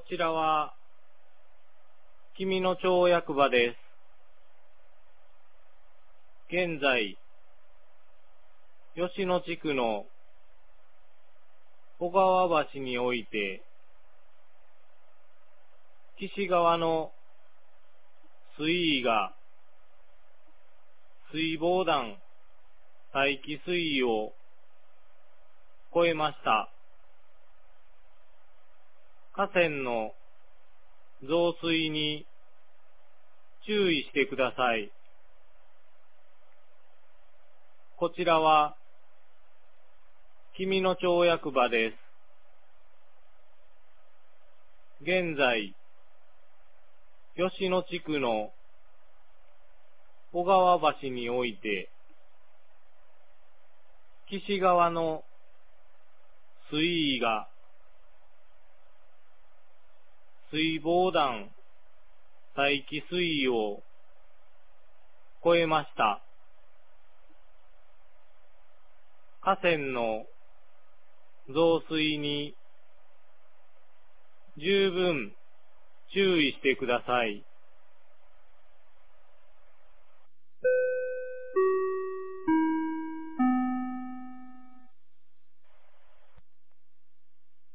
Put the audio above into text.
ちらは、君の町役場です。現在、吉野地区の小川橋において、岸川の水位が水防団待機水位を超えました。河川の増水に注意してください。こちらは君の町役場です。現在、吉野地区の小川橋において、岸川の水位が水防団待機水位を超えました。河川の増水に十分注意してください。